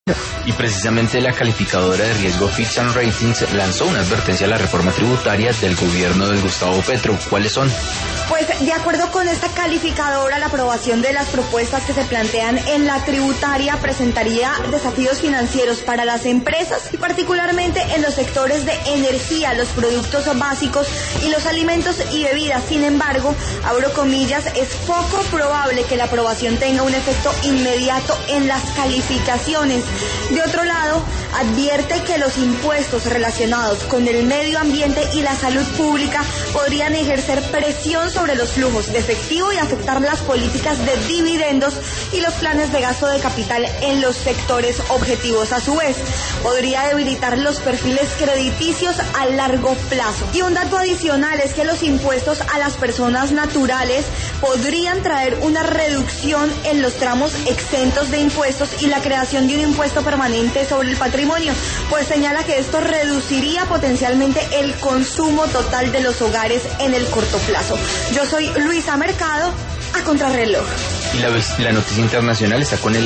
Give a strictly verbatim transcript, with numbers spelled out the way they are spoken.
Y precisamente la calificadora de riesgo Fitch and Ratings lanzó una advertencia a la reforma tributaria del gobierno de Gustavo Petro. ¿Cuáles son? Pues de acuerdo con esta calificadora, la aprobación de las propuestas que se plantean en la tributaria presentaría desafíos financieros para las empresas y particularmente en los sectores de energía, los productos básicos y los alimentos y bebidas. Sin embargo, abro comillas, es poco probable que la aprobación tenga un efecto inmediato en las calificaciones. De otro lado, advierte que los impuestos relacionados con el medio ambiente y la salud pública podrían ejercer presión sobre los flujos de efectivo y afectar las políticas de dividendos y los planes de gasto de capital en los sectores objetivos. A su vez, podría debilitar los perfiles crediticios a largo plazo. Y un dato adicional es que los impuestos a las personas naturales podrían traer una reducción en los tramos exentos de impuestos y la creación de un impuesto permanente sobre el patrimonio, pues señala que esto reduciría potencialmente el consumo total de los hogares en el corto plazo. Yo soy Luisa Mercado, a contrarreloj. Y la, la noticia internacional está con el